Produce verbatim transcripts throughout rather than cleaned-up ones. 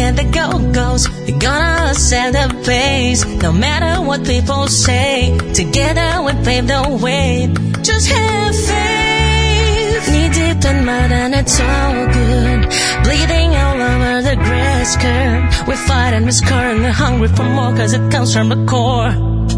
get the go-go's. We're gonna set the pace, no matter what people say. Together we pave the way. Just have faith. Knee deep in mud and it's all good. Bleeding all over the grass curb. We fight and we score and we're hungry for more, cause it comes from the core.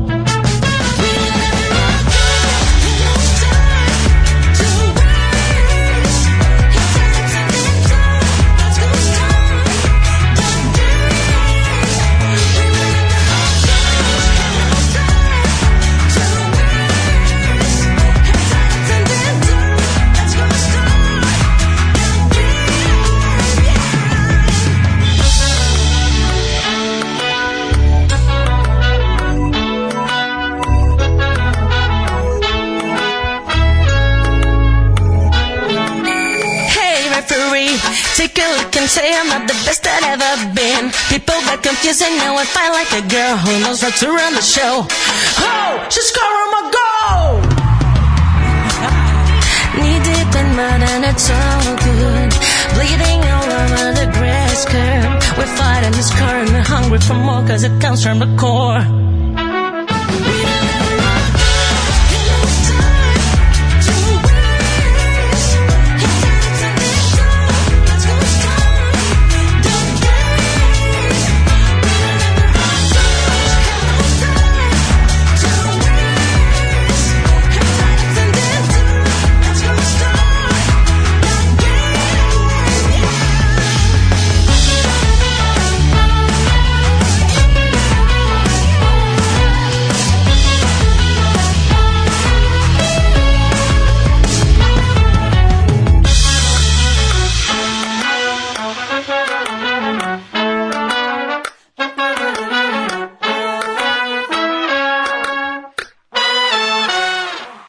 Take a look and say I'm not the best I've ever been. People get confused and now I fight like a girl who knows how to run the show. Oh, she's scoring my goal. Knee deep in mud and it's all good. Bleeding all over the grass curb. We fight and we score and we're hungry for more, cause it comes from the core.